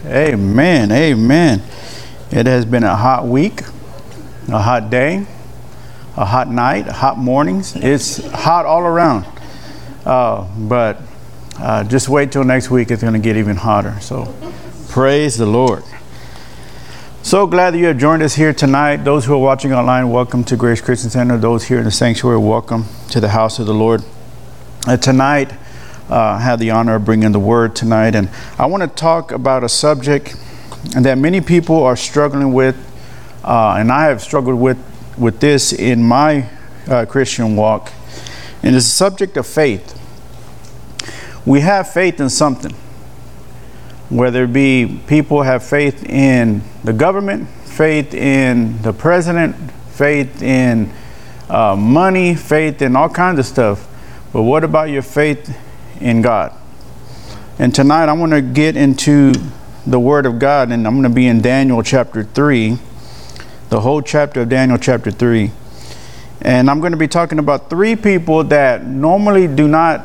Amen. Amen. It has been a hot week, a hot day, a hot night, hot mornings. It's hot all around. But just wait till next week. It's going to get even hotter. So praise the Lord. So glad that you have joined us here tonight. Those who are watching online, welcome to Grace Christian Center. Those here in the sanctuary, welcome to the house of the Lord. Tonight, I have the honor of bringing the word tonight. And I want to talk about a subject that many people are struggling with. And I have struggled with this in my Christian walk. And it's the subject of faith. We have faith in something. Whether it be people have faith in the government, faith in the president, faith in money, faith in all kinds of stuff. But what about your faith in God? And tonight I want to get into the Word of God, and I'm going to be in Daniel chapter 3, the whole chapter of Daniel chapter 3. And I'm going to be talking about three people that normally do not,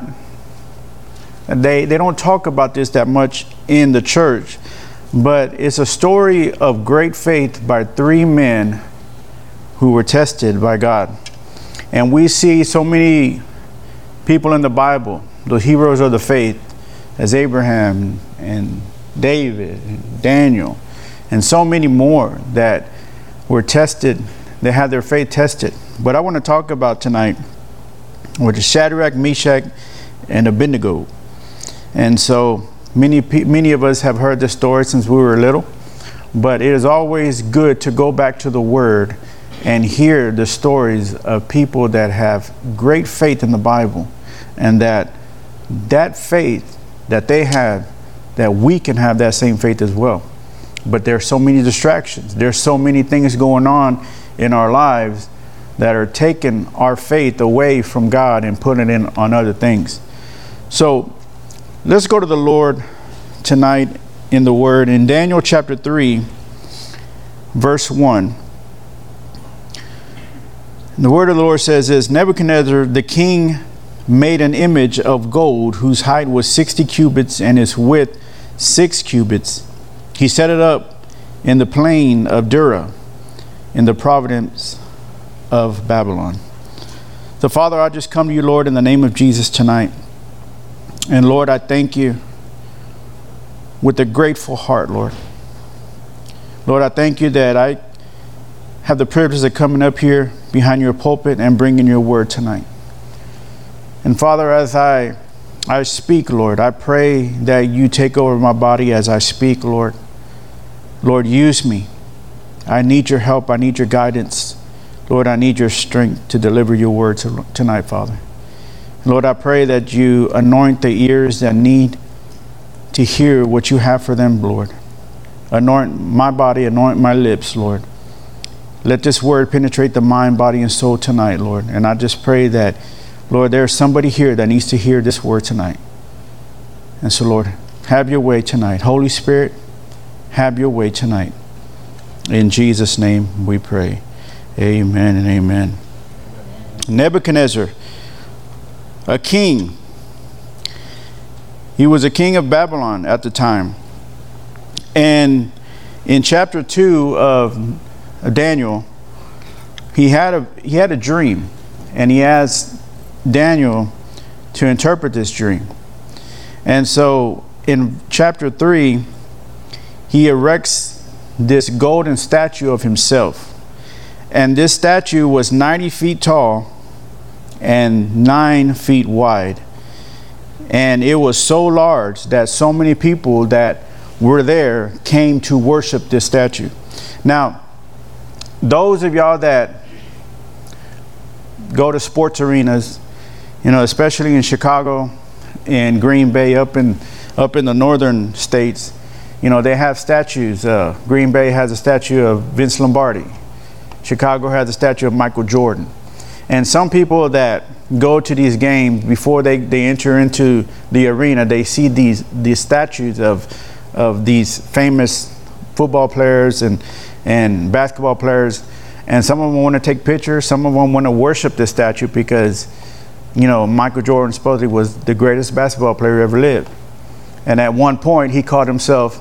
they don't talk about this that much in the church, but it's a story of great faith by three men who were tested by God. And we see so many people in the Bible, the heroes of the faith, as Abraham and David and Daniel, and so many more that were tested. They had their faith tested. But I want to talk about tonight with Shadrach, Meshach, and Abednego. And so many of us have heard this story since we were little, but it is always good to go back to the Word and hear the stories of people that have great faith in the Bible, and that faith that they have, that we can have that same faith as well. But there's so many distractions. There's so many things going on in our lives that are taking our faith away from God and putting it on other things. So let's go to the Lord tonight in the Word. In Daniel chapter 3, verse 1. The word of the Lord says this: Nebuchadnezzar the king made an image of gold whose height was 60 cubits and its width 6 cubits. He set it up in the plain of Dura in the province of Babylon. So Father, I just come to you, Lord, in the name of Jesus tonight. And Lord, I thank you with a grateful heart, Lord. Lord, I thank you that I have the privilege of coming up here behind your pulpit and bringing your word tonight. And Father, as I speak, Lord, I pray that you take over my body as I speak, Lord. Lord, use me. I need your help. I need your guidance. Lord, I need your strength to deliver your word tonight, Father. Lord, I pray that you anoint the ears that need to hear what you have for them, Lord. Anoint my body, anoint my lips, Lord. Let this word penetrate the mind, body, and soul tonight, Lord. And I just pray that, Lord, there's somebody here that needs to hear this word tonight. And so, Lord, have your way tonight. Holy Spirit, have your way tonight. In Jesus' name we pray. Amen and amen. Nebuchadnezzar, a king. He was a king of Babylon at the time. And in chapter 2 of Daniel, he had a dream, and he asked Daniel to interpret this dream. And so in chapter 3, he erects this golden statue of himself. And this statue was 90 feet tall and 9 feet wide. And it was so large that so many people that were there came to worship this statue. Now, those of y'all that go to sports arenas, you know, especially in Chicago and Green Bay, up in the northern states, you know, they have statues. Green Bay has a statue of Vince Lombardi. Chicago has a statue of Michael Jordan. And some people that go to these games, before they enter into the arena, they see these statues of these famous football players and basketball players. And some of them want to take pictures. Some of them want to worship this statue because, you know, Michael Jordan supposedly was the greatest basketball player who ever lived. And at one point, he called himself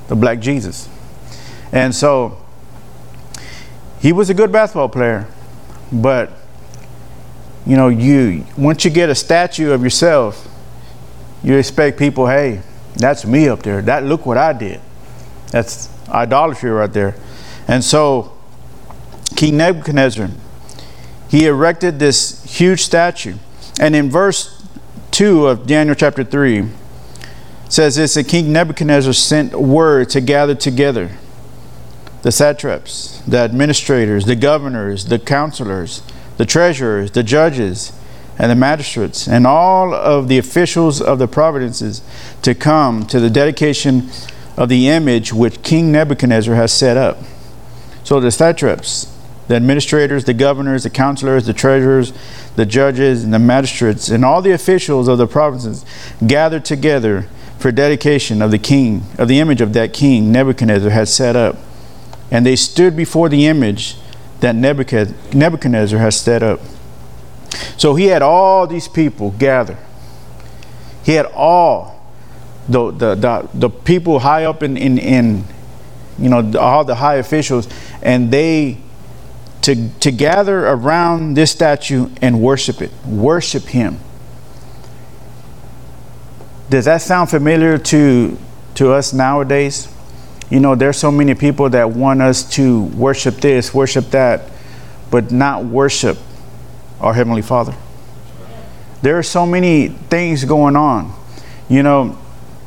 the Black Jesus. And so he was a good basketball player, but you know, once you get a statue of yourself, you expect people, hey, that's me up there. Look what I did. That's idolatry right there. And so King Nebuchadnezzar, he erected this huge statue. And in verse 2 of Daniel chapter 3 says this: that King Nebuchadnezzar sent word to gather together the satraps, the administrators, the governors, the counselors, the treasurers, the judges, and the magistrates, and all of the officials of the provinces to come to the dedication of the image which King Nebuchadnezzar has set up. So the satraps, the administrators, the governors, the counselors, the treasurers, the judges, and the magistrates, and all the officials of the provinces gathered together for dedication of the image of that king Nebuchadnezzar had set up. And they stood before the image that Nebuchadnezzar has set up. So he had all these people gather. He had all the people high up in you know, all the high officials, and they to gather around this statue and worship him. Does that sound familiar to us nowadays? You know, there's so many people that want us to worship this, worship that, but not worship our Heavenly Father. There are so many things going on. You know,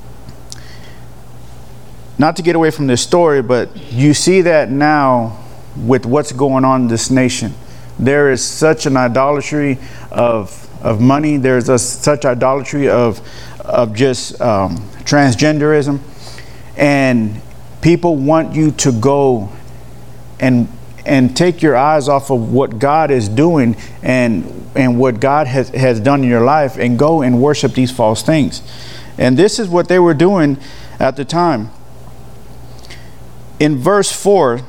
not to get away from this story, but you see that now with what's going on in this nation. There is such an idolatry of money. There's such idolatry of just transgenderism, and people want you to go and take your eyes off of what God is doing and what God has done in your life, and go and worship these false things. And this is what they were doing at the time. In verse 4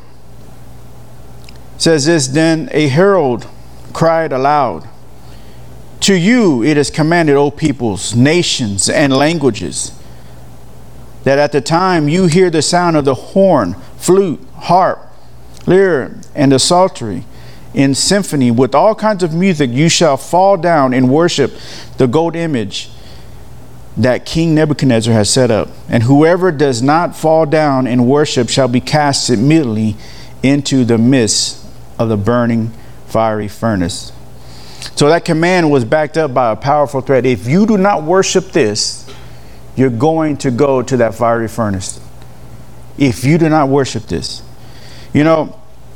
says this: then a herald cried aloud, "To you it is commanded, O peoples, nations, and languages, that at the time you hear the sound of the horn, flute, harp, lyre, and the psaltery, in symphony with all kinds of music, you shall fall down and worship the gold image that King Nebuchadnezzar has set up. And whoever does not fall down and worship shall be cast immediately into the midst of the burning fiery furnace." So that command was backed up by a powerful threat. If you do not worship this, you're going to go to that fiery furnace. If you do not worship this. You know,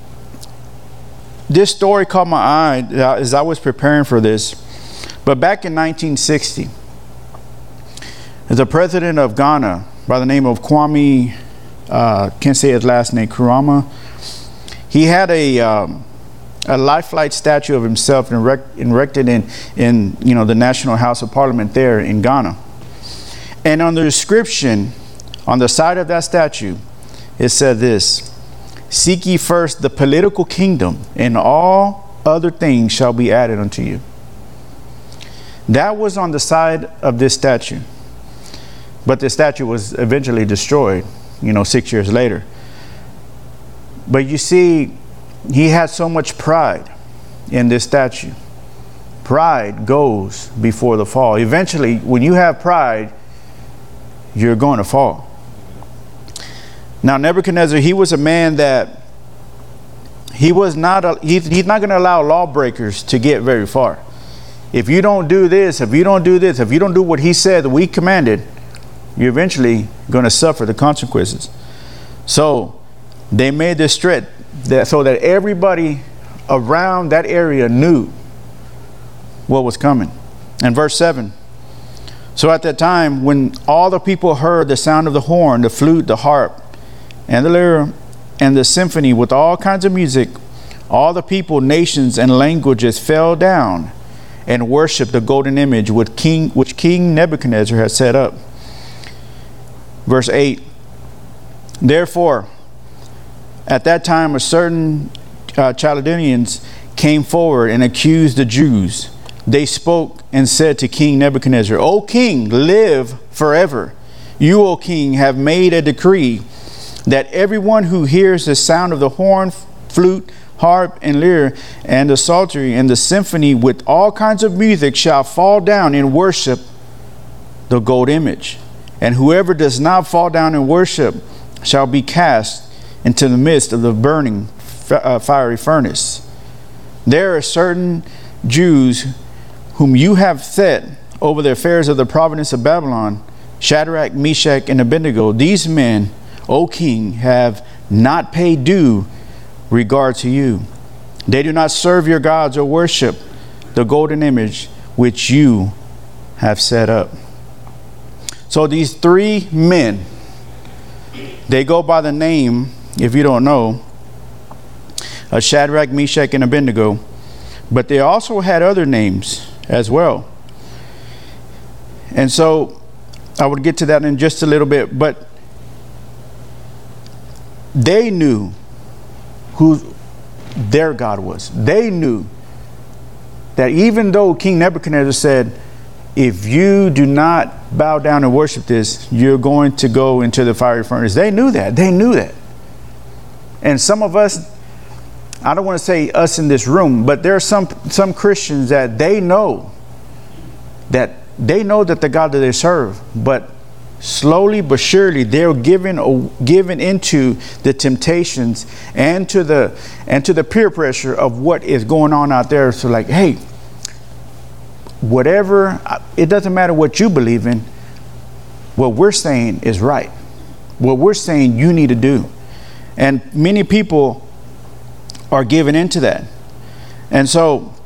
this story caught my eye as I was preparing for this. But back in 1960, the president of Ghana, by the name of Kwame, can't say his last name, Nkrumah, he had a lifelike statue of himself erected in you know, the National House of Parliament there in Ghana. And on the description, on the side of that statue, it said this: "Seek ye first the political kingdom, and all other things shall be added unto you." That was on the side of this statue. But the statue was eventually destroyed, you know, 6 years later. But you see, he had so much pride in this statue. Pride goes before the fall. Eventually, when you have pride, you're going to fall. Now, Nebuchadnezzar, he was a man that he's not going to allow lawbreakers to get very far. If you don't do this, if you don't do this, if you don't do what he said that we commanded, you're eventually going to suffer the consequences. So they made this threat so that everybody around that area knew what was coming. And verse 7: "So at that time, when all the people heard the sound of the horn, the flute, the harp, and the lyre, and the symphony with all kinds of music, all the people, nations, and languages fell down and worshipped the golden image which King Nebuchadnezzar had set up." Verse 8: "Therefore, at that time, a certain Chaldeans came forward and accused the Jews. They spoke and said to King Nebuchadnezzar, O king, live forever. You, O king, have made a decree that everyone who hears the sound of the horn, flute, harp, and lyre, and the psaltery, and the symphony with all kinds of music shall fall down and worship the gold image. And whoever does not fall down and worship shall be cast into the midst of the burning fiery furnace. There are certain Jews whom you have set over the affairs of the province of Babylon, Shadrach, Meshach, and Abednego. These men, O king, have not paid due regard to you. They do not serve your gods or worship the golden image which you have set up. So these three men, they go by the name, if you don't know, of Shadrach, Meshach, and Abednego, but they also had other names as well. And so I would get to that in just a little bit, but they knew who their God was. They knew that even though King Nebuchadnezzar said, if you do not bow down and worship this, you're going to go into the fiery furnace. They knew that. They knew that. And some of us, I don't want to say us in this room, but there are some Christians that they know that the God that they serve, but slowly but surely they're given into the temptations and to the peer pressure of what is going on out there. So like, hey, whatever, it doesn't matter what you believe in. What we're saying is right. What we're saying you need to do. And many people are given into that. And so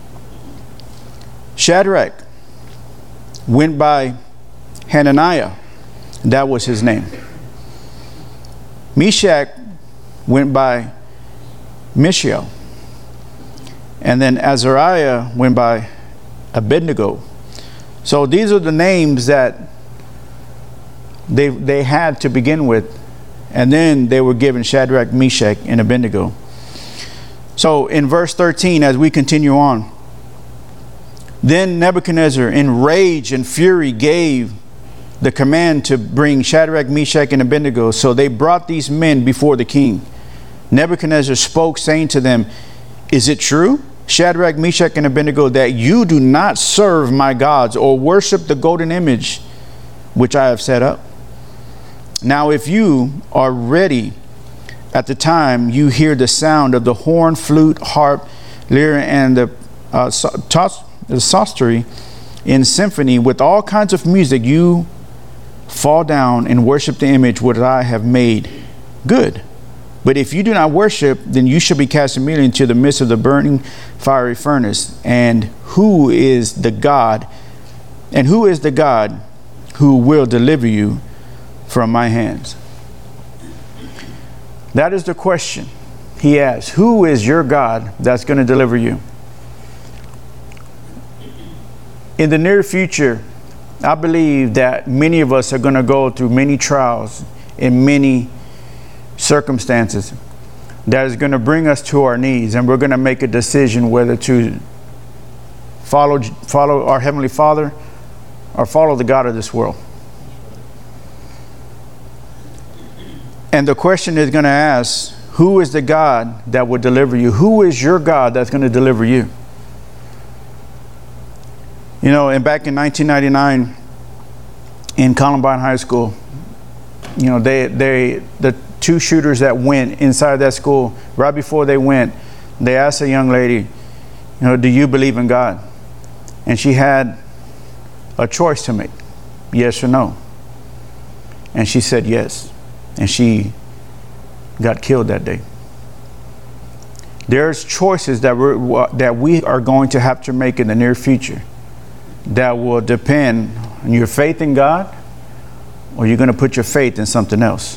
Shadrach went by Hananiah. That was his name. Meshach went by Mishael. And then Azariah went by Abednego. So these are the names that they had to begin with. And then they were given Shadrach, Meshach, and Abednego. So in verse 13, as we continue on, then Nebuchadnezzar, in rage and fury, gave the command to bring Shadrach, Meshach, and Abednego. So they brought these men before the king. Nebuchadnezzar spoke, saying to them, is it true, Shadrach, Meshach, and Abednego, that you do not serve my gods or worship the golden image which I have set up? Now, if you are ready at the time you hear the sound of the horn, flute, harp, lyre, and the psaltery in symphony with all kinds of music, you fall down and worship the image which I have made. Good. But if you do not worship, then you shall be cast immediately into the midst of the burning fiery furnace. And who is the God? And who is the God who will deliver you from my hands? That is the question he asks. Who is your God that's going to deliver you? In the near future, I believe that many of us are going to go through many trials in many circumstances that is going to bring us to our knees, and we're going to make a decision whether to follow our Heavenly Father or follow the God of this world. And the question is going to ask, who is the God that will deliver you? Who is your God that's going to deliver you? You know, and back in 1999 in Columbine High School, you know, the two shooters that went inside that school, right before they went, they asked a young lady, you know, do you believe in God? And she had a choice to make, yes or no. And she said yes. And she got killed that day. There's choices that we are going to have to make in the near future that will depend on your faith in God, or you're going to put your faith in something else.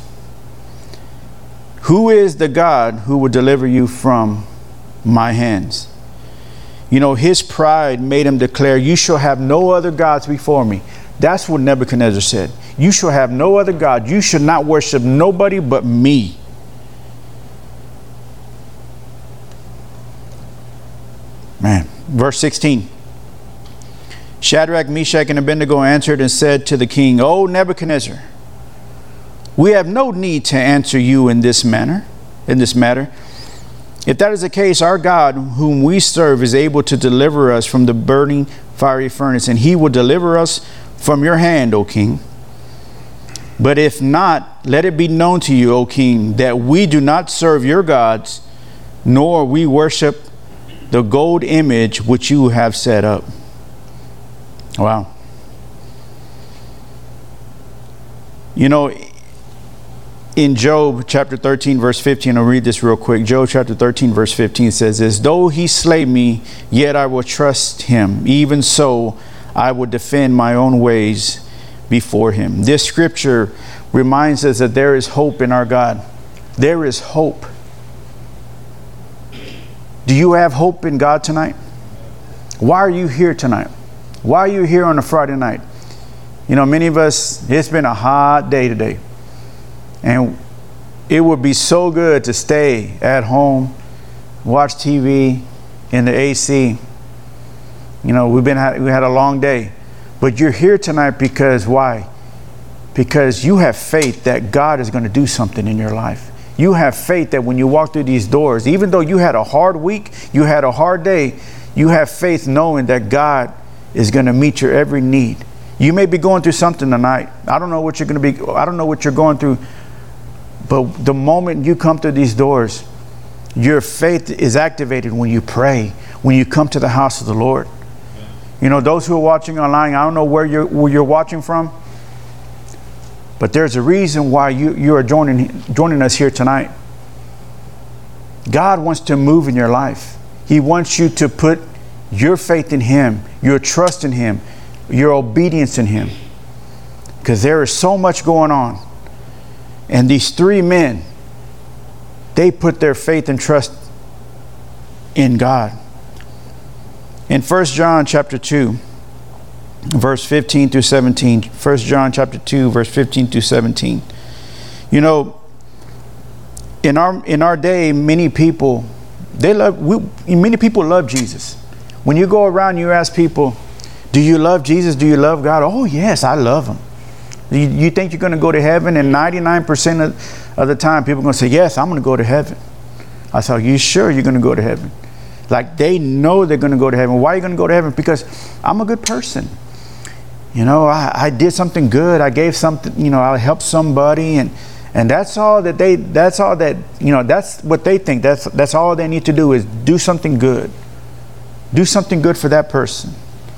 Who is the God who will deliver you from my hands? You know, his pride made him declare, you shall have no other gods before me. That's what Nebuchadnezzar said. You shall have no other God. You should not worship nobody but me. Man, verse 16. Shadrach, Meshach, and Abednego answered and said to the king, O Nebuchadnezzar, We have no need to answer you in this matter. If that is the case, our God, whom we serve, is able to deliver us from the burning fiery furnace, and he will deliver us from your hand, O king. But if not, let it be known to you, O king, that we do not serve your gods, nor we worship the gold image which you have set up. Wow. You know, in Job chapter 13, verse 15, I'll read this real quick. Job chapter 13, verse 15 says this: though he slay me, yet I will trust him. Even so, I will defend my own ways before him. This scripture reminds us that there is hope in our God. There is hope. Do you have hope in God tonight? Why are you here tonight? Why are you here on a Friday night? You know, many of us, it's been a hot day today. And it would be so good to stay at home, watch TV in the AC. You know, we had a long day. But you're here tonight because why? Because you have faith that God is going to do something in your life. You have faith that when you walk through these doors, even though you had a hard week, you had a hard day, you have faith knowing that God is going to meet your every need. You may be going through something tonight. I don't know what you're going through. But the moment you come through these doors, your faith is activated when you pray, when you come to the house of the Lord. You know, those who are watching online, I don't know where you're watching from, but there's a reason why you are joining us here tonight. God wants to move in your life. He wants you to put your faith in him, your trust in him, your obedience in him, because there is so much going on. And these three men, they put their faith and trust in God. In 1 John chapter 2, verse 15 through 17, 1 John chapter 2, verse 15 through 17. You know, in our day, many people love Jesus. When you go around, you ask people, do you love Jesus? Do you love God? Oh, yes, I love him. You think you're going to go to heaven? And 99% of the time, people are going to say, yes, I'm going to go to heaven. I said, are you sure you're going to go to heaven? Like, they know they're going to go to heaven. Why are you going to go to heaven? Because I'm a good person. You know, I did something good. I gave something, you know, I helped somebody. And that's all that that's what they think. That's all they need to do is do something good. Do something good for that person.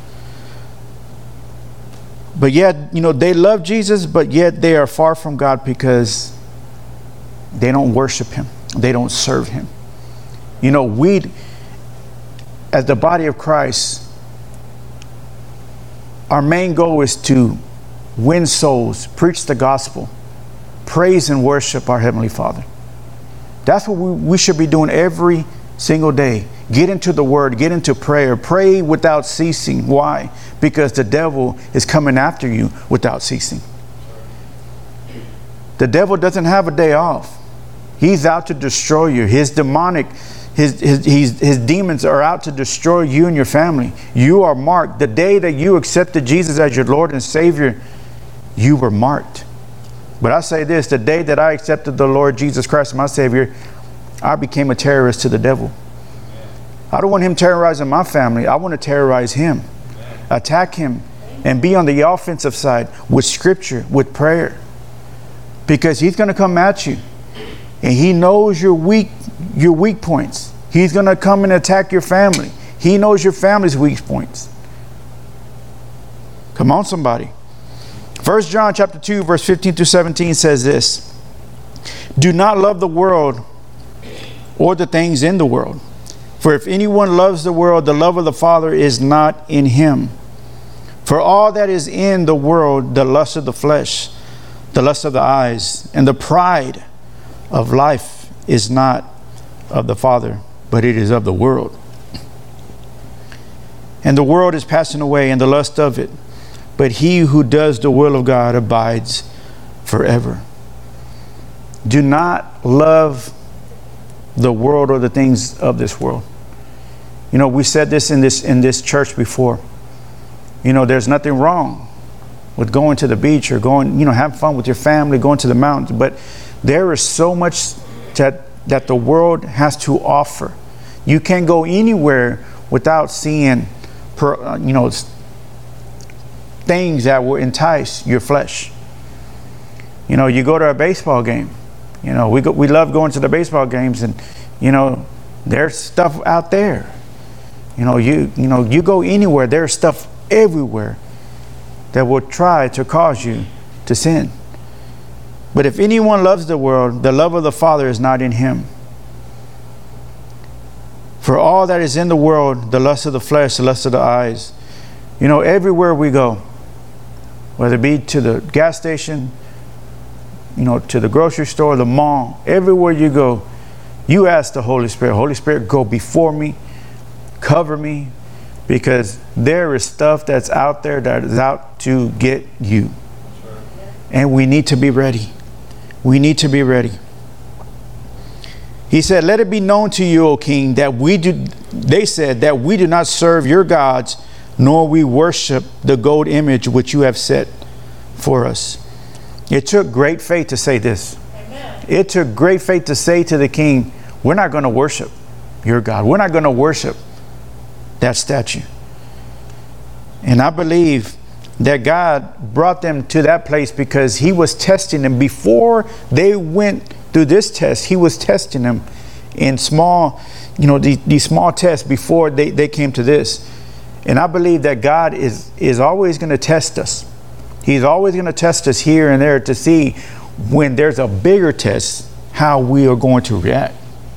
But yet, you know, they love Jesus, but yet they are far from God because they don't worship him. They don't serve him. You know, we, as the body of Christ, our main goal is to win souls, preach the gospel, praise and worship our Heavenly Father. That's what we should be doing every single day. Get into the word, get into prayer, pray without ceasing. Why? Because the devil is coming after you without ceasing. The devil doesn't have a day off. He's out to destroy you. His demons are out to destroy you and your family. You are marked. The day that you accepted Jesus as your Lord and Savior, you were marked. But I say this, the day that I accepted the Lord Jesus Christ as my Savior, I became a terrorist to the devil. I don't want him terrorizing my family. I want to terrorize him, attack him, and be on the offensive side with scripture, with prayer. Because he's going to come at you. And he knows your weak points. He's going to come and attack your family. He knows your family's weak points. Come on, somebody. 1 John chapter 2, verse 15 through 17 says this: do not love the world or the things in the world. For if anyone loves the world, the love of the Father is not in him. For all that is in the world, the lust of the flesh, the lust of the eyes, and the pride of life is not of the Father, but it is of the world. And the world is passing away, and the lust of it. But he who does the will of God abides forever. Do not love the world or the things of this world. You know, we said this in this church before. You know, there's nothing wrong with going to the beach or going, having fun with your family, going to the mountains. But there is so much that the world has to offer. You can't go anywhere without seeing, things that will entice your flesh. You go to a baseball game. We love going to the baseball games, and there's stuff out there. You go anywhere, there's stuff everywhere that will try to cause you to sin. But if anyone loves the world, the love of the Father is not in him. For all that is in the world, the lust of the flesh, the lust of the eyes, everywhere we go, whether it be to the gas station, to the grocery store, the mall, everywhere you go, you ask the Holy Spirit, go before me, cover me, because there is stuff that's out there that is out to get you. And we need to be ready. We need to be ready. He said, let it be known to you, O King, they said that we do not serve your gods, nor we worship the gold image which you have set for us. It took great faith to say this. Amen. It took great faith to say to the king, we're not going to worship your God. We're not going to worship that statue. And I believe that God brought them to that place because he was testing them before they went through this test. He was testing them in small, these small tests before they came to this. And I believe that God is always going to test us. He's always going to test us here and there to see when there's a bigger test, how we are going to react.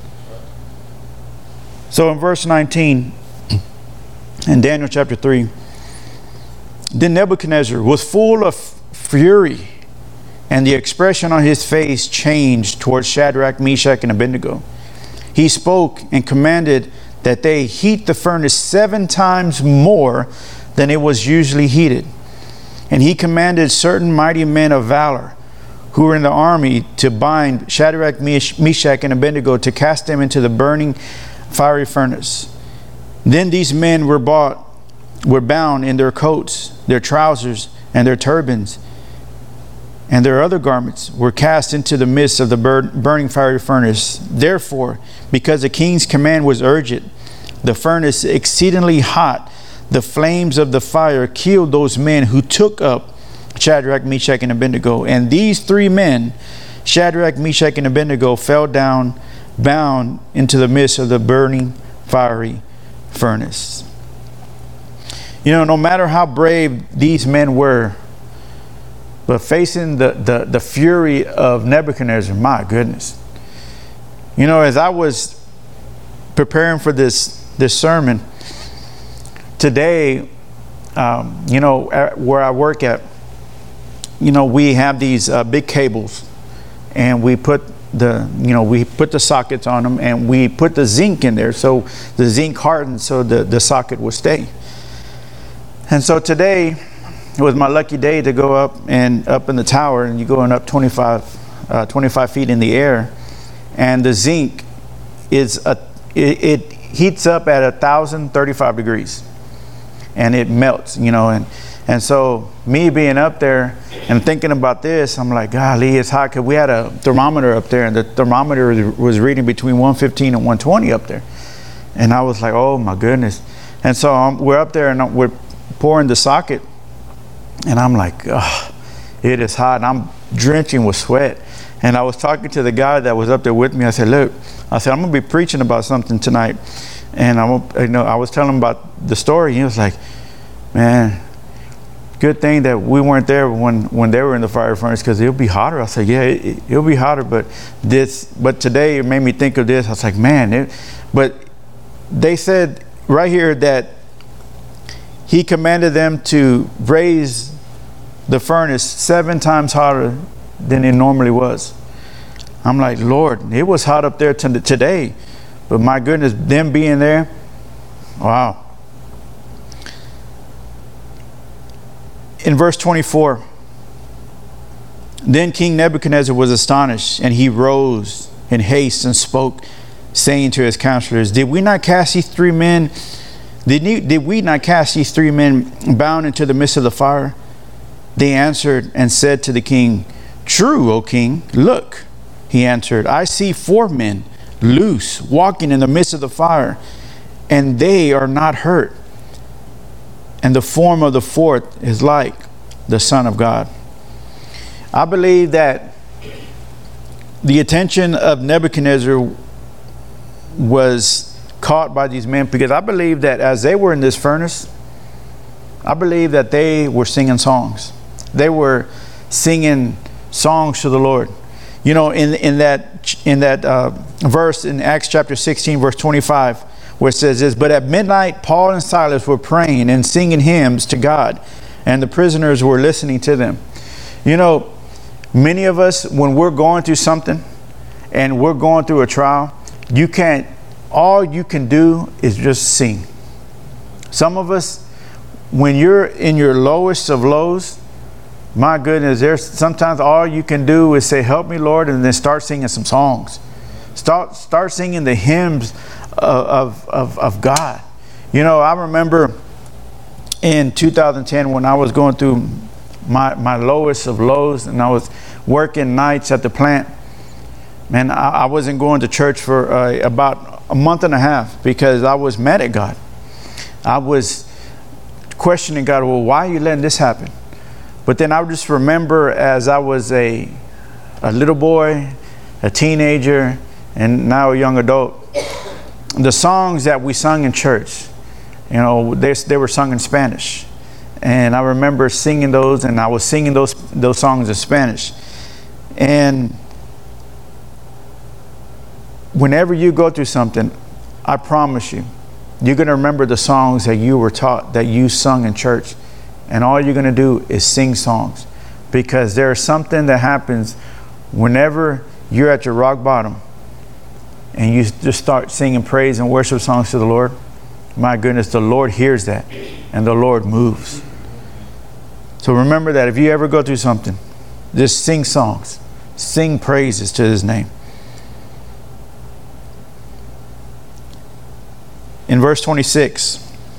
So in verse 19, in Daniel chapter 3, then Nebuchadnezzar was full of fury, and the expression on his face changed towards Shadrach, Meshach, and Abednego. He spoke and commanded that they heat the furnace 7 times more than it was usually heated. And he commanded certain mighty men of valor who were in the army to bind Shadrach, Meshach, and Abednego, to cast them into the burning fiery furnace. Then these men were bound in their coats, their trousers, and their turbans, and their other garments were cast into the midst of the burning fiery furnace. Therefore, because the king's command was urgent, the furnace exceedingly hot, the flames of the fire killed those men who took up Shadrach, Meshach, and Abednego. And these 3 men, Shadrach, Meshach, and Abednego, fell down bound into the midst of the burning fiery furnace. No matter how brave these men were, but facing the fury of Nebuchadnezzar, my goodness. As I was preparing for this sermon today, where I work at, we have these big cables, and we put the sockets on them, and we put the zinc in there so the zinc hardens so the socket will stay. And so today it was my lucky day to go up in the tower, and you're going up 25 feet in the air, and the zinc it heats up at 1,035 degrees, and it melts, and so me being up there and thinking about this, I'm like, golly, it's hot, because we had a thermometer up there, and the thermometer was reading between 115 and 120 up there, and I was like, oh my goodness. And so we're up there, and we're pouring the socket, and I'm like, oh, it is hot, and I'm drenching with sweat. And I was talking to the guy that was up there with me. I said, look, I'm going to be preaching about something tonight. And I was telling him about the story. He was like, man, good thing that we weren't there when they were in the fire furnace, because it'll be hotter. I said, yeah, it'll be hotter, but today it made me think of this. I was like, man, but they said right here that he commanded them to raise the furnace 7 times hotter than it normally was. I'm like, Lord, it was hot up there today, but my goodness, them being there, wow. In verse 24, then King Nebuchadnezzar was astonished, and he rose in haste and spoke, saying to his counselors, Did we not cast these 3 men bound into the midst of the fire? They answered and said to the king, "True, O king. Look," he answered, "I see 4 men loose, walking in the midst of the fire, and they are not hurt. And the form of the 4th is like the Son of God." I believe that the attention of Nebuchadnezzar was caught by these men, because I believe that as they were in this furnace, I believe that they were singing songs. They were singing songs to the Lord. You know, in that verse in Acts chapter 16, verse 25, where it says this, "But at midnight, Paul and Silas were praying and singing hymns to God, and the prisoners were listening to them." You know, many of us, when we're going through something and we're going through a trial, all you can do is just sing. Some of us, when you're in your lowest of lows, my goodness, there's sometimes all you can do is say, "Help me, Lord," and then start singing some songs. Start singing the hymns of God. You know, I remember in 2010 when I was going through my lowest of lows, and I was working nights at the plant. Man, I wasn't going to church for about a month and a half because I was mad at God. I was questioning God, well, why are you letting this happen? But then I just remember as I was a little boy, a teenager, and now a young adult, the songs that we sung in church, you know, they were sung in Spanish. And I remember singing those, and I was singing those songs in Spanish. And whenever you go through something, I promise you, you're going to remember the songs that you were taught, that you sung in church. And all you're going to do is sing songs, because there's something that happens whenever you're at your rock bottom and you just start singing praise and worship songs to the Lord. My goodness, the Lord hears that and the Lord moves. So remember that if you ever go through something, just sing songs, sing praises to His name. In verse 26,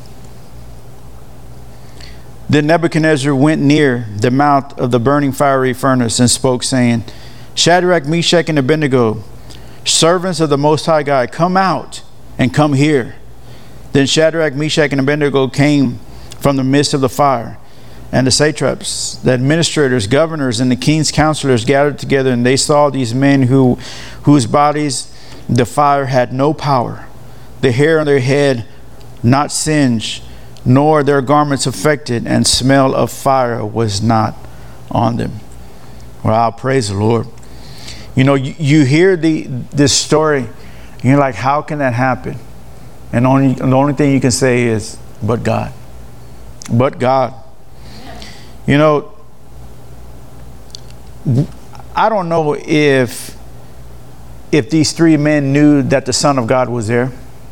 "Then Nebuchadnezzar went near the mouth of the burning fiery furnace and spoke, saying, 'Shadrach, Meshach, and Abednego, servants of the Most High God, come out and come here.' Then Shadrach, Meshach, and Abednego came from the midst of the fire. And the satraps, the administrators, governors, and the king's counselors gathered together, and they saw these men whose bodies the fire had no power, the hair on their head not singed, nor their garments affected, and smell of fire was not on them." Well, praise the Lord. You know, you hear this story, and you're like, how can that happen? And the only thing you can say is, but God. But God. You know, I don't know if these 3 men knew that the Son of God was there.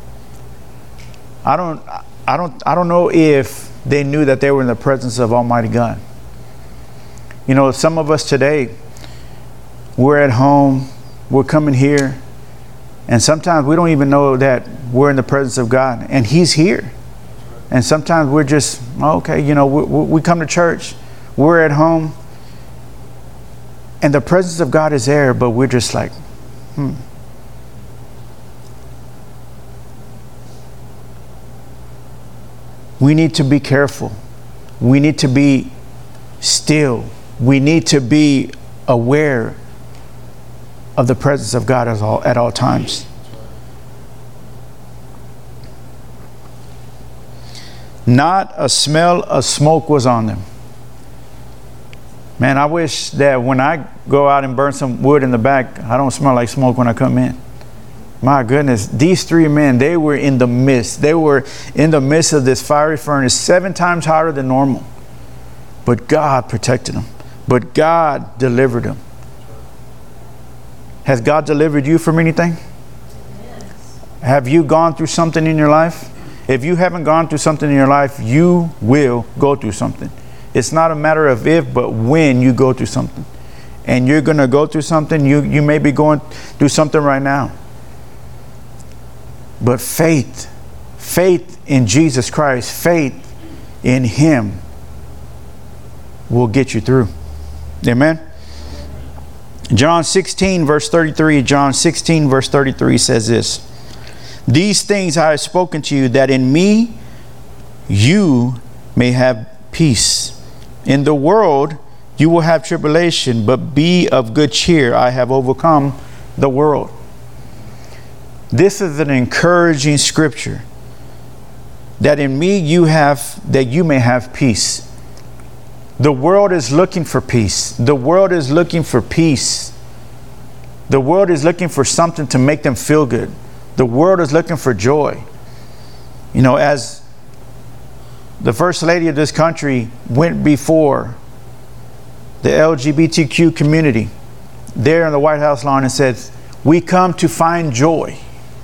I don't know if they knew that they were in the presence of Almighty God. You know, some of us today, we're at home, we're coming here, and sometimes we don't even know that we're in the presence of God, and He's here. And sometimes we're just, okay, you know, we come to church, we're at home, and the presence of God is there, but we're just like, We need to be careful. We need to be still. We need to be aware of the presence of God at all times. Not a smell of smoke was on them. Man, I wish that when I go out and burn some wood in the back, I don't smell like smoke when I come in. My goodness, these 3 men, they were in the midst. They were in the midst of this fiery furnace, 7 times hotter than normal. But God protected them. But God delivered them. Has God delivered you from anything? Yes. Have you gone through something in your life? If you haven't gone through something in your life, you will go through something. It's not a matter of if, but when you go through something. And you're going to go through something. You may be going through something right now. But faith in Jesus Christ, faith in Him will get you through. Amen. John 16 verse 33. John 16 verse 33 says this. These things I have spoken to you, that in me you may have peace. In the world you will have tribulation, but be of good cheer. I have overcome the world. This is an encouraging scripture. That in me that you may have peace. The world is looking for peace. The world is looking for peace. The world is looking for something to make them feel good. The world is looking for joy. You know, as the First Lady of this country went before the LGBTQ community there in the White House lawn and said, we come to find joy.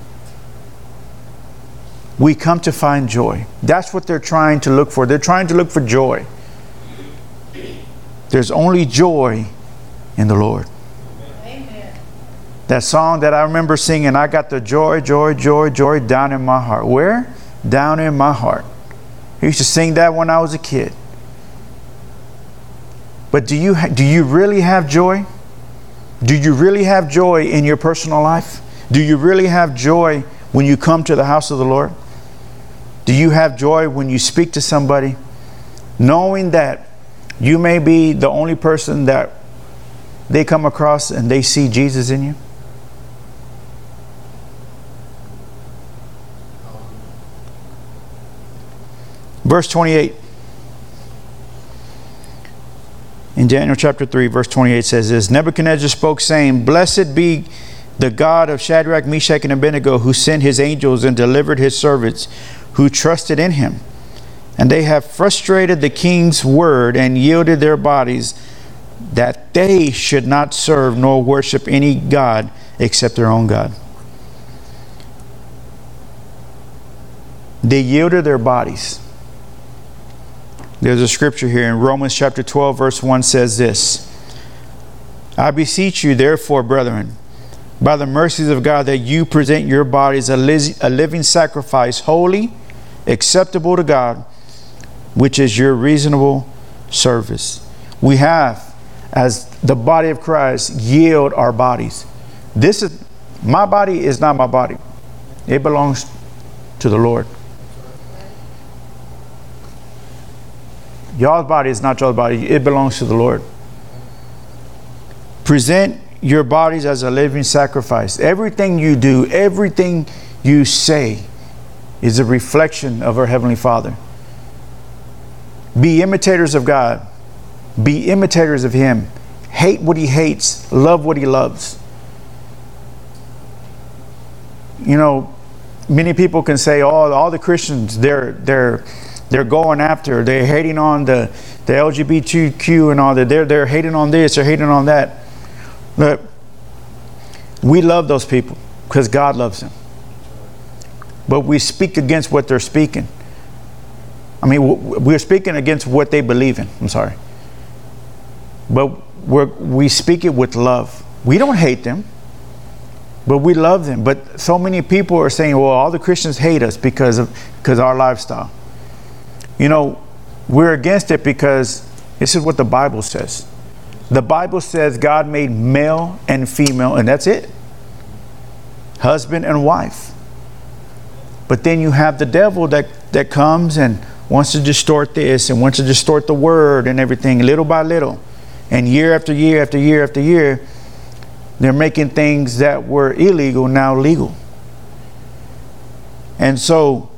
We come to find joy. That's what they're trying to look for. They're trying to look for joy. There's only joy in the Lord. Amen. That song that I remember singing, I got the joy, joy, joy, joy down in my heart. Where? Down in my heart. I used to sing that when I was a kid. But do you really have joy? Do you really have joy in your personal life? Do you really have joy when you come to the house of the Lord? Do you have joy when you speak to somebody, knowing that you may be the only person that they come across and they see Jesus in you? Verse 28. In Daniel chapter 3, verse 28 says this. Nebuchadnezzar spoke, saying, Blessed be the God of Shadrach, Meshach, and Abednego, who sent his angels and delivered his servants who trusted in him. And they have frustrated the king's word and yielded their bodies, that they should not serve nor worship any god except their own God. They yielded their bodies. There's a scripture here in Romans chapter 12 verse 1 says this. I beseech you therefore, brethren, by the mercies of God, that you present your bodies a living sacrifice, holy, acceptable to God, which is your reasonable service. We have, as the body of Christ, yield our bodies. My body is not my body. It belongs to the Lord. Y'all's body is not y'all's body. It belongs to the Lord. Present your bodies as a living sacrifice. Everything you do, everything you say is a reflection of our Heavenly Father. Be imitators of God. Be imitators of Him. Hate what He hates. Love what He loves. You know, many people can say, "Oh, all the Christians, they're going after, they're hating on the LGBTQ and all that. They're hating on this, they're hating on that." But we love those people because God loves them. But we speak against what they're speaking. I mean, we're speaking against what they believe in. I'm sorry. But we speak it with love. We don't hate them, but we love them. But so many people are saying, well, all the Christians hate us because of our lifestyle. You know, we're against it because this is what the Bible says. The Bible says God made male and female, and that's it. Husband and wife. But then you have the devil that comes and wants to distort this and wants to distort the word and everything little by little. And year after year after year after year, they're making things that were illegal now legal. And so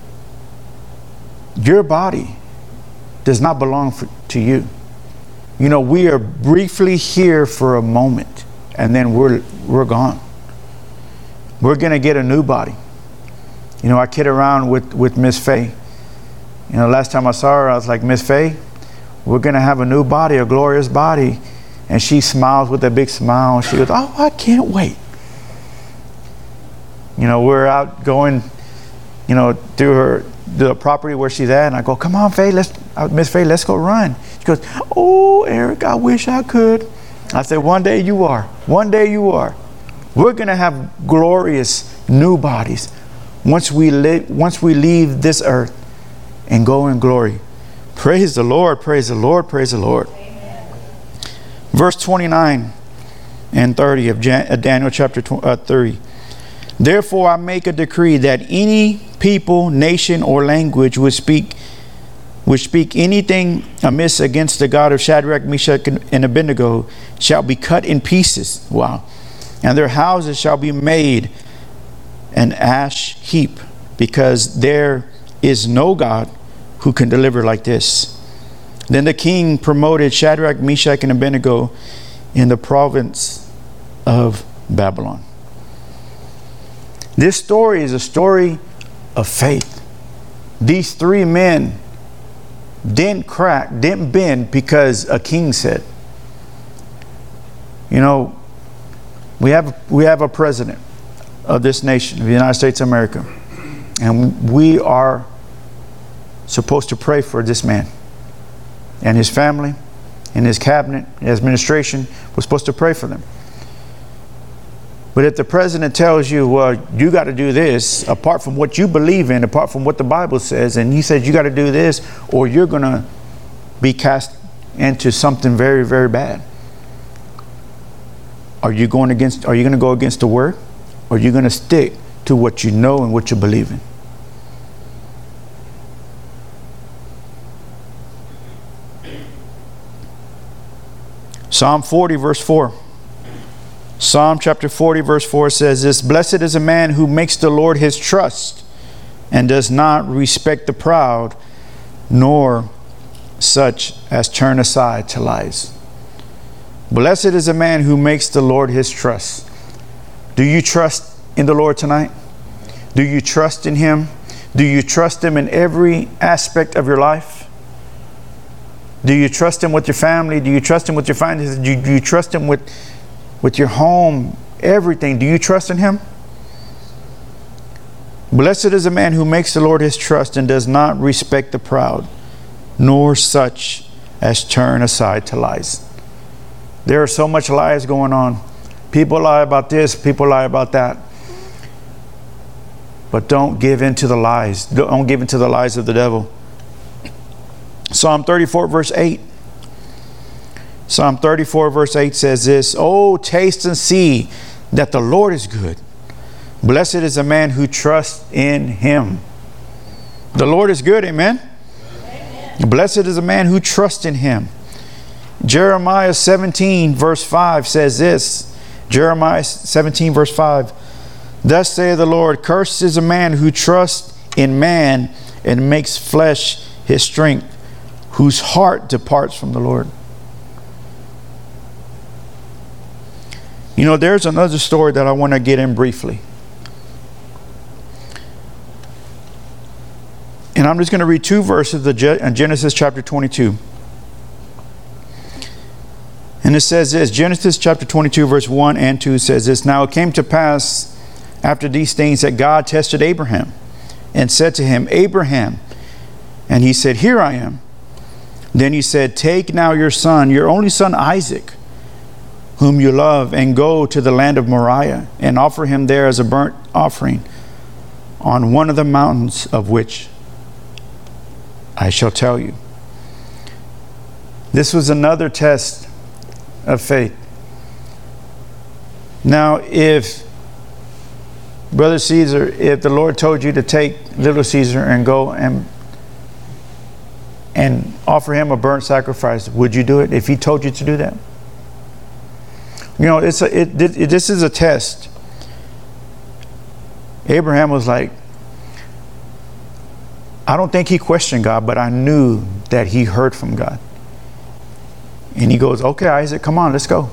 your body does not belong to you. You know, we are briefly here for a moment and then we're gone. We're going to get a new body. You know, I kid around with Miss Faye. You know, last time I saw her, I was like, Miss Faye, we're going to have a new body, a glorious body. And she smiles with a big smile. She goes, oh, I can't wait. You know, we're out going, you know, through the property where she's at. And I go, come on, Faye, Miss Faye, let's go run. She goes, oh, Eric, I wish I could. I said, one day you are. One day you are. We're going to have glorious new bodies once we leave this earth and go in glory. Praise the Lord, praise the Lord, praise the Lord. Amen. Verse 29 and 30 of Daniel chapter 3. Therefore I make a decree that any people, nation, or language which speak anything amiss against the God of Shadrach, Meshach, and Abednego shall be cut in pieces. Wow. And their houses shall be made an ash heap, because there is no God who can deliver like this. Then the king promoted Shadrach, Meshach, and Abednego in the province of Babylon. This story is a story of faith. These three men didn't crack, didn't bend because a king said. You know, we have a president of this nation, of the United States of America, and we are supposed to pray for this man and his family and his cabinet, his administration. We're supposed to pray for them. But if the president tells you, well, you got to do this, apart from what you believe in, apart from what the Bible says, and he says you got to do this, or you're going to be cast into something very, very bad. Are you going to go against the word? Or are you going to stick to what you know and what you believe in? Psalm 40 verse 4. Psalm chapter 40 verse 4 says this: Blessed is a man who makes the Lord his trust and does not respect the proud, nor such as turn aside to lies. Blessed is a man who makes the Lord his trust. Do you trust in the Lord tonight? Do you trust in him? Do you trust him in every aspect of your life? Do you trust him with your family? Do you trust him with your finances? Do you trust him with your home? Everything. Do you trust in him? Blessed is a man who makes the Lord his trust and does not respect the proud, nor such as turn aside to lies. There are so much lies going on. People lie about this, people lie about that. But don't give in to the lies. Don't give in to the lies of the devil. Psalm 34 verse 8. Psalm 34 verse 8 says this: Oh, taste and see that the Lord is good. Blessed is a man who trusts in him. The Lord is good, amen? Amen. Blessed is a man who trusts in him. Jeremiah 17 verse 5 says this. Jeremiah 17 verse 5. Thus saith the Lord, cursed is a man who trusts in man and makes flesh his strength, whose heart departs from the Lord. You know, there's another story that I want to get in briefly. And I'm just going to read two verses in Genesis chapter 22. And it says this, Genesis chapter 22 verse 1 and 2 says this: Now it came to pass after these things that God tested Abraham and said to him, Abraham. And he said, Here I am. Then he said, Take now your son, your only son Isaac, whom you love, and go to the land of Moriah and offer him there as a burnt offering on one of the mountains of which I shall tell you. This was another test of faith. Now, if Brother Caesar, if the Lord told you to take little Caesar and go and offer him a burnt sacrifice, would you do it if he told you to do that? You know, this is a test. Abraham was like, I don't think he questioned God, but I knew that he heard from God. And he goes, okay, Isaac, come on, let's go.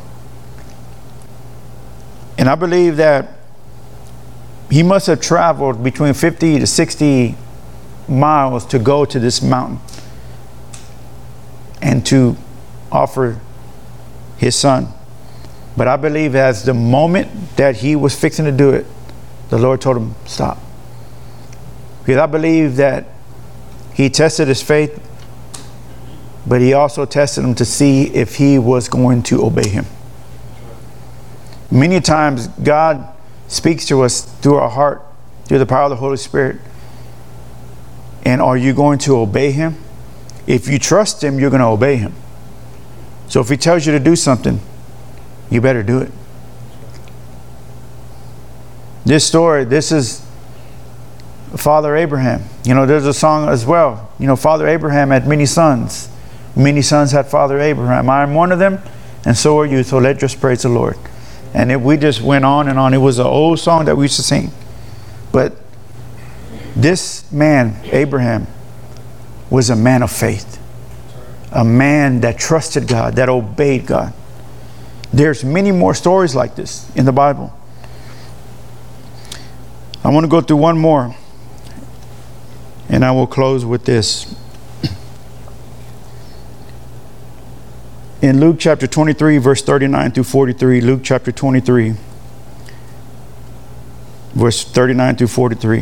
And I believe that he must have traveled between 50 to 60 miles to go to this mountain and to offer his son. But I believe as the moment that he was fixing to do it, the Lord told him, stop. Because I believe that he tested his faith, but he also tested him to see if he was going to obey him. Many times God speaks to us through our heart, through the power of the Holy Spirit. And are you going to obey him? if you trust him, you're going to obey him. So if he tells you to do something, you better do it. This story, this is Father Abraham. You know, there's a song as well. You know, Father Abraham had many sons. Many sons had Father Abraham. I am one of them, and so are you. So let's just praise the Lord. And we just went on and on. It was an old song that we used to sing. But this man, Abraham, was a man of faith. A man that trusted God, that obeyed God. There's many more stories like this in the Bible. I want to go through one more, and I will close with this. In Luke chapter 23, verse 39 through 43, Luke chapter 23, verse 39 through 43.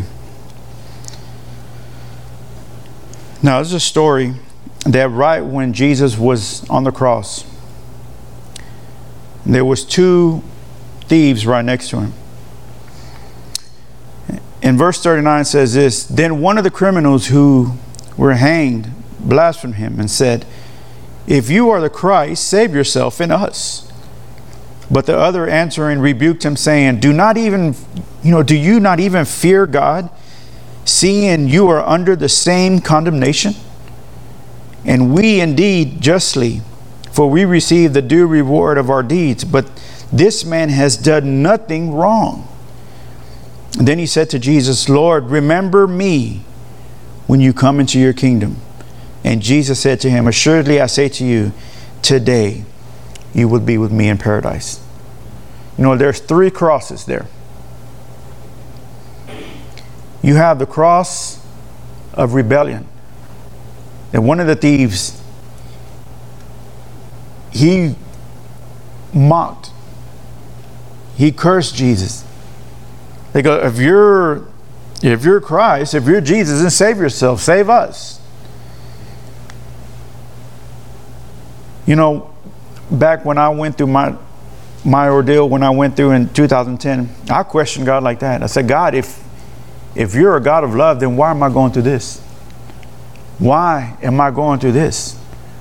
Now, this is a story that right when Jesus was on the cross, there was two thieves right next to him. In verse 39 says this, then one of the criminals who were hanged blasphemed him and said, if you are the Christ, save yourself and us. But the other answering rebuked him, saying, do you not even fear God, seeing you are under the same condemnation? And we indeed justly, for we receive the due reward of our deeds. But this man has done nothing wrong. And then he said to Jesus, Lord, remember me when you come into your kingdom. And Jesus said to him, assuredly I say to you, today you will be with me in paradise. You know, there's three crosses there. You have the cross of rebellion. And one of the thieves, he mocked. He cursed Jesus. They go, if you're Christ, if you're Jesus, then save yourself, save us. You know, back when I went through my ordeal, when I went through in 2010, I questioned God like that. I said, God, if you're a God of love, then why am I going through this? Why am I going through this?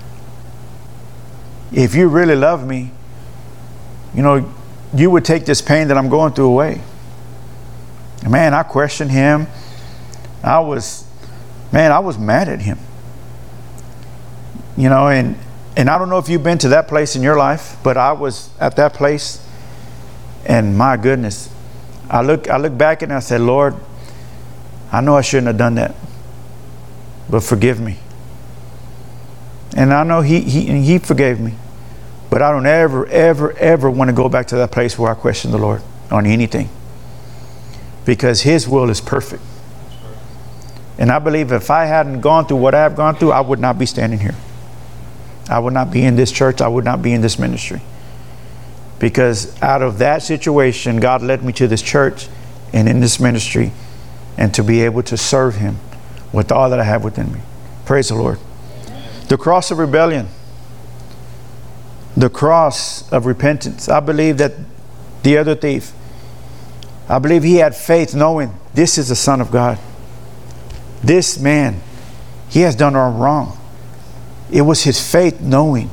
If you really love me, you know, you would take this pain that I'm going through away. Man, I questioned him. I was mad at him. You know, and I don't know if you've been to that place in your life, but I was at that place, and my goodness, I look back and I said, Lord, I know I shouldn't have done that, but forgive me. And I know he forgave me, but I don't ever want to go back to that place where I question the Lord on anything, because his will is perfect. And I believe if I hadn't gone through what I have gone through, I would not be standing here. I would not be in this church. I would not be in this ministry. Because out of that situation, God led me to this church and in this ministry, and to be able to serve him with all that I have within me. Praise the Lord. The cross of rebellion. The cross of repentance. I believe that the other thief, I believe he had faith knowing this is the Son of God. This man, he has done all wrong. It was his faith knowing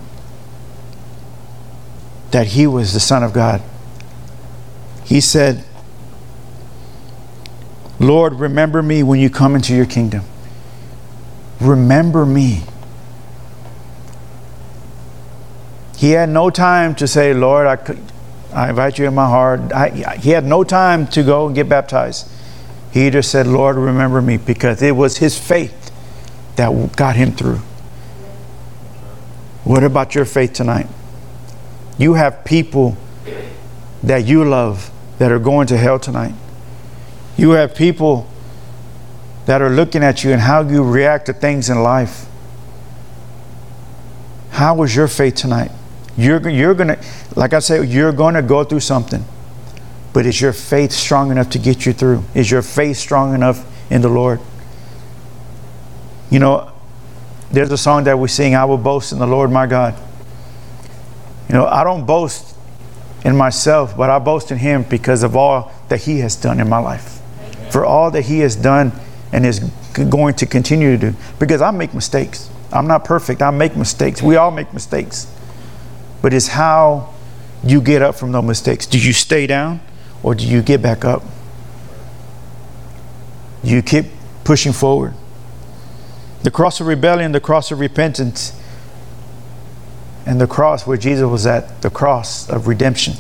that he was the Son of God. He said, Lord, remember me when you come into your kingdom. Remember me. He had no time to say, Lord, I invite you in my heart. He had no time to go and get baptized. He just said, Lord, remember me, because it was his faith that got him through. What about your faith tonight? You have people that you love that are going to hell tonight. You have people that are looking at you and how you react to things in life. How was your faith tonight? You're gonna, like I said, you're gonna go through something. But is your faith strong enough to get you through? Is your faith strong enough in the Lord? You know, there's a song that we sing, I will boast in the Lord my God. You know, I don't boast in myself, but I boast in him because of all that he has done in my life. For all that he has done and is going to continue to do. Because I make mistakes. I'm not perfect. I make mistakes. We all make mistakes. But it's how you get up from those mistakes. Do you stay down or do you get back up? You keep pushing forward. The cross of rebellion, the cross of repentance, and the cross where Jesus was at, the cross of redemption.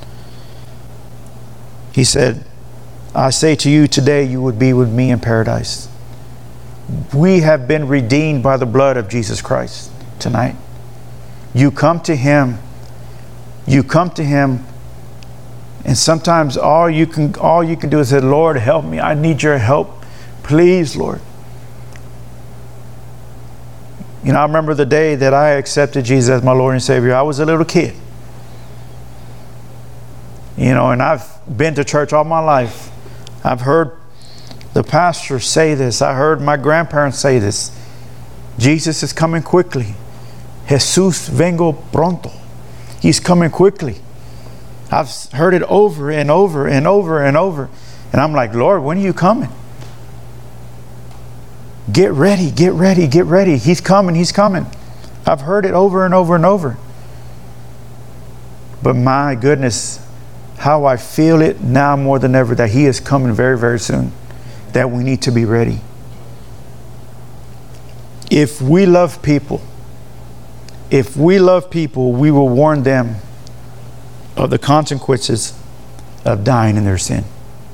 He said, I say to you today, you would be with me in paradise. We have been redeemed by the blood of Jesus Christ tonight. You come to Him. You come to Him, and sometimes all you can do is say, Lord, help me. I need your help. Please, Lord. You know, I remember the day that I accepted Jesus as my Lord and Savior. I was a little kid. You know, and I've been to church all my life. I've heard the pastor say this. I heard my grandparents say this. Jesus is coming quickly. Jesús vengo pronto. He's coming quickly. I've heard it over and over and over and over. And I'm like, Lord, when are you coming? Get ready, get ready, get ready. He's coming, He's coming. I've heard it over and over and over. But my goodness, how I feel it now more than ever that He is coming very, very soon. That we need to be ready. If we love people, we will warn them of the consequences of dying in their sin.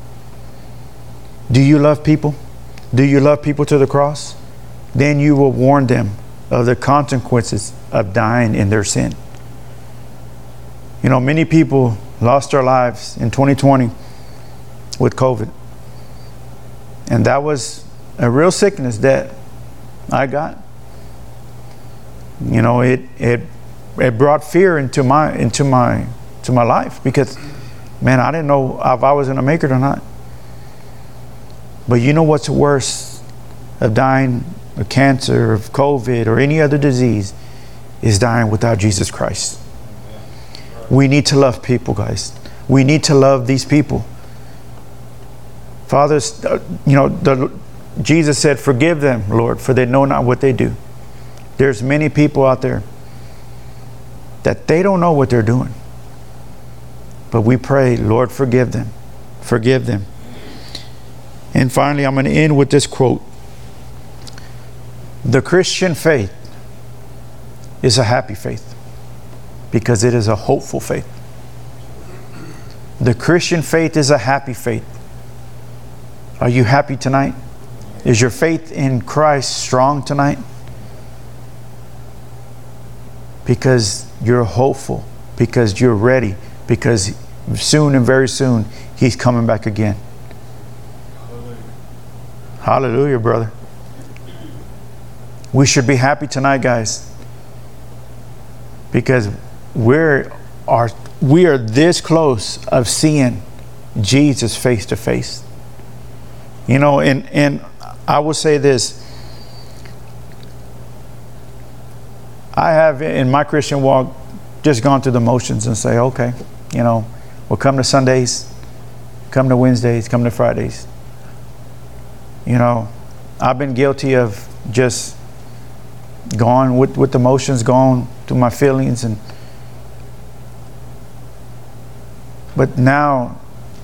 Do you love people? Do you love people to the cross? Then you will warn them of the consequences of dying in their sin. You know, many people lost their lives in 2020 with COVID. And that was a real sickness that I got. You know, it brought fear into my life because, man, I didn't know if I was going to make it or not. But you know what's worse of dying of cancer, of COVID, or any other disease is dying without Jesus Christ. We need to love people, guys. We need to love these people. Fathers, Jesus said, forgive them, Lord, for they know not what they do. There's many people out there that they don't know what they're doing. But we pray, Lord, forgive them. Forgive them. And finally, I'm going to end with this quote. The Christian faith is a happy faith because it is a hopeful faith. The Christian faith is a happy faith. Are you happy tonight? Is your faith in Christ strong tonight? Because you're hopeful, because you're ready, because soon and very soon He's coming back again. Hallelujah, brother. We should be happy tonight, guys, because we are this close of seeing Jesus face to face. You know, and I will say this. I have in my Christian walk just gone through the motions and say, okay, you know, we'll come to Sundays, come to Wednesdays, come to Fridays. You know, I've been guilty of just going with the motions, going through my feelings, but now,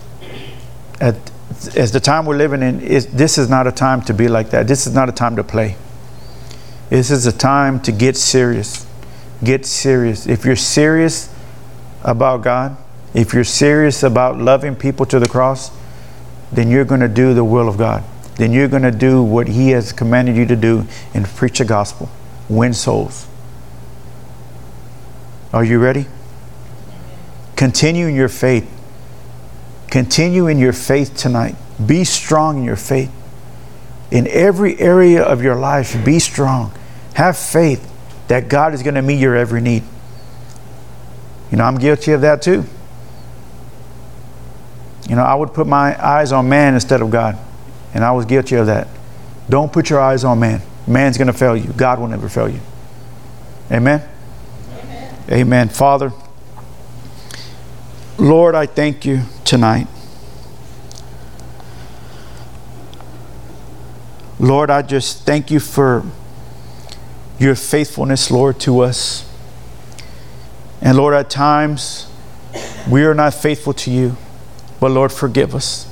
as the time we're living in, this is not a time to be like that. This is not a time to play. This is a time to get serious. Get serious. If you're serious about God, if you're serious about loving people to the cross, then you're going to do the will of God. Then you're going to do what He has commanded you to do and preach the gospel. Win souls. Are you ready? Continue in your faith. Continue in your faith tonight. Be strong in your faith. In every area of your life, be strong. Have faith that God is going to meet your every need. You know, I'm guilty of that too. You know, I would put my eyes on man instead of God. And I was guilty of that. Don't put your eyes on man. Man's going to fail you. God will never fail you. Amen? Amen. Amen. Father, Lord, I thank you tonight. Lord, I just thank you for your faithfulness, Lord, to us. And Lord, at times we are not faithful to you, but Lord, forgive us.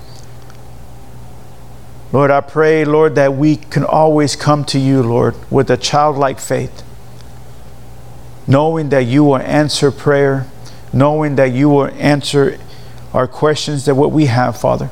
Lord, I pray, Lord, that we can always come to you, Lord, with a childlike faith, knowing that you will answer prayer, knowing that you will answer our questions, that what we have, Father.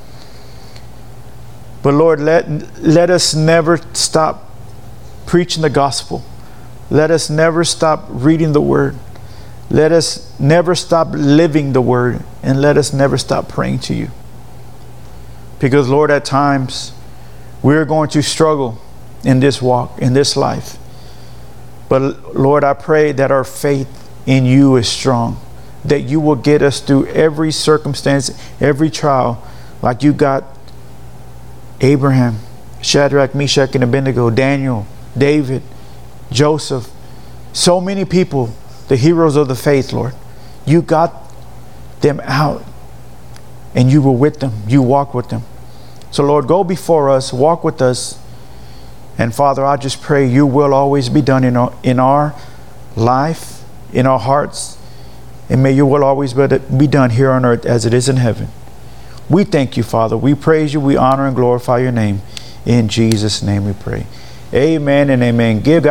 But Lord, let us never stop preaching the gospel. Let us never stop reading the word. Let us never stop living the word, and let us never stop praying to you. Because Lord, at times we're going to struggle in this walk, in this life. But Lord, I pray that our faith in you is strong, that you will get us through every circumstance, every trial, like you got Abraham, Shadrach, Meshach, and Abednego, Daniel, David, Joseph, so many people, the heroes of the faith, Lord. You got them out, and you were with them. You walked with them. So Lord, go before us, walk with us. And Father, I just pray you will always be done in our life, in our hearts. And may your will always be done here on earth as it is in heaven. We thank you, Father. We praise you. We honor and glorify your name. In Jesus' name we pray. Amen and amen. Give God